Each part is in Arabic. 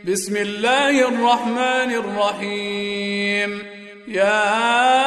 بسم الله الرحمن الرحيم. يا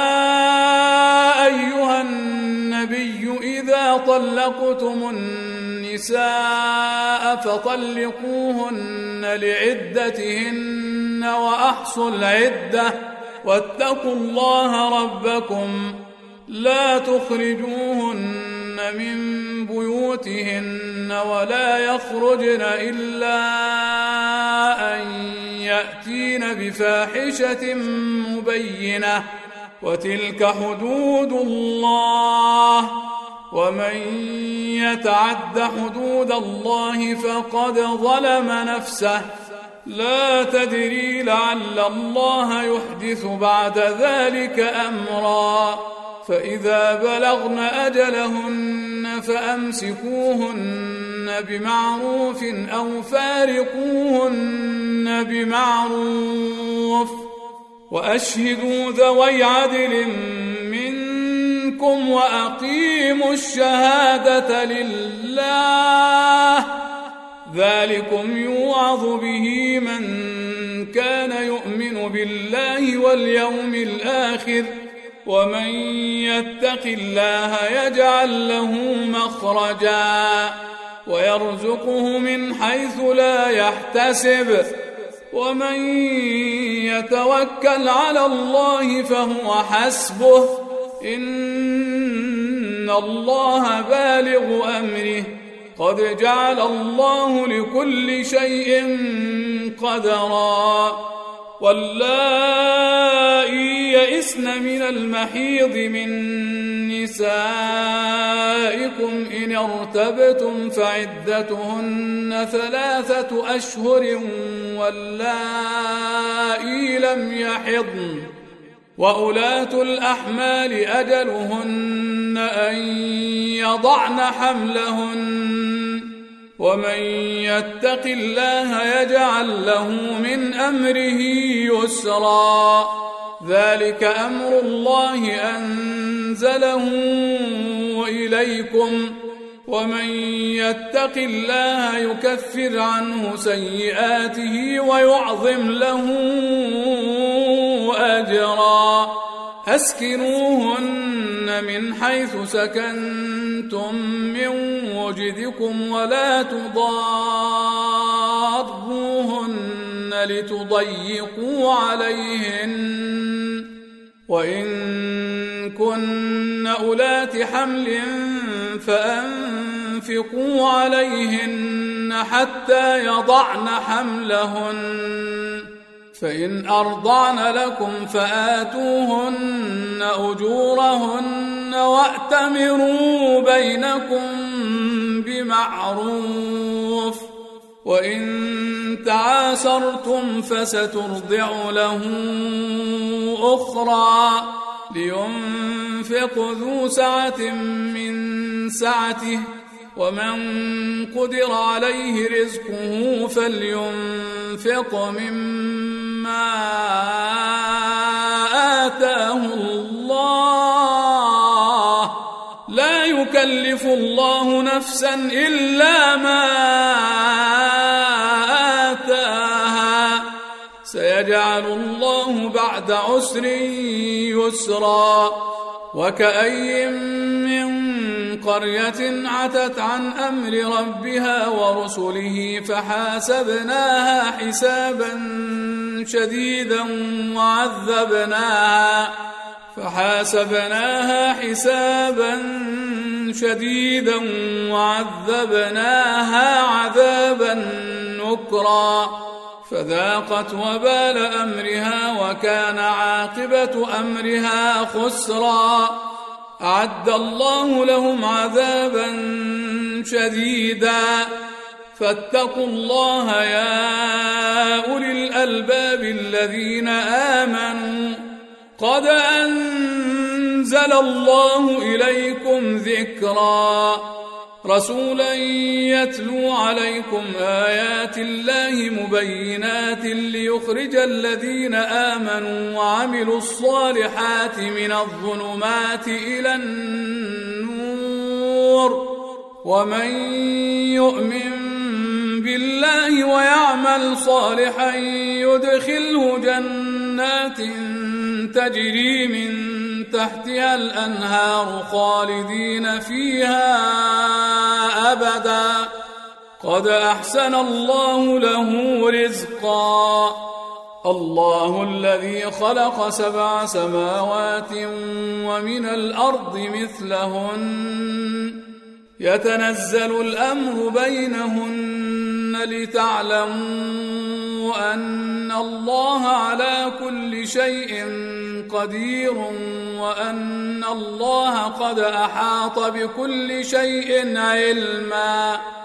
أيها النبي إذا طلقتم النساء فطلقوهن لعدتهن وأحصوا العدة واتقوا الله ربكم لا تخرجوهن من بيوتهن ولا يخرجن إلا أن يأتين بفاحشة مبينة وتلك حدود الله ومن يتعد حدود الله فقد ظلم نفسه لا تدري لعل الله يحدث بعد ذلك أمرا فإذا بلغن أجلهن فأمسكوهن بمعروف أو فارقوهن بمعروف وأشهدوا ذوي عدل منكم وأقيموا الشهادة لله ذلكم يوعظ به من كان يؤمن بالله واليوم الآخر ومن يتق الله يجعل له مخرجا ويرزقه من حيث لا يحتسب ومن يتوكل على الله فهو حسبه إن الله بالغ أمره قد جعل الله لكل شيء قدرا واللائي يئسن من المحيض من نسائكم إن ارتبتم فعدتهن 3 أشهر واللائي لم يحضن وأولاة الأحمال أجلهن أن يضعن حملهن ومن يتق الله يجعل له من أمره يسرا ذلك أمر الله أنزله إليكم ومن يتق الله يكفر عنه سيئاته ويعظم له أجرا أسكنوهن من حيث سكنتم من وجدكم ولا تضاروهن لتضيقوا عليهن وإن كن أولات حمل فأنفقوا عليهن حتى يضعن حملهن فإن أرضعن لكم فآتوهن أجورهن وأتمروا بينكم بمعروف وإن تعاسرتم فسترضع له أخرى لينفق ذو سعة من سعته ومن قدر عليه رزقه فلينفق مما آتاه الله لا يكلف الله نفسا إلا ما آتاها سيجعل الله بعد عسر يسرا وكأي من قرية عتت عن أمر ربها ورسله فحاسبناها حسابا شديدا وعذبناها عذابا نكرا فذاقت وبال أمرها وكان عاقبة أمرها خسرا أعد الله لهم عذابا شديدا فاتقوا الله يا أولي الألباب الذين آمنوا قد أنزل الله إليكم ذكرا رسولا يتلو عليكم آيات الله مبينات ليخرج الذين آمنوا وعملوا الصالحات من الظلمات إلى النور ومن يؤمن بالله ويعمل يعمل صالحا يدخله جنات تجري من تحتها الأنهار خالدين فيها أبدا قد أحسن الله له رزقا الله الذي خلق 7 سماوات ومن الأرض مثلهن يتنزل الأمر بينهن لتعلموا أن الله على كل شيء قدير وأن الله قد أحاط بكل شيء علما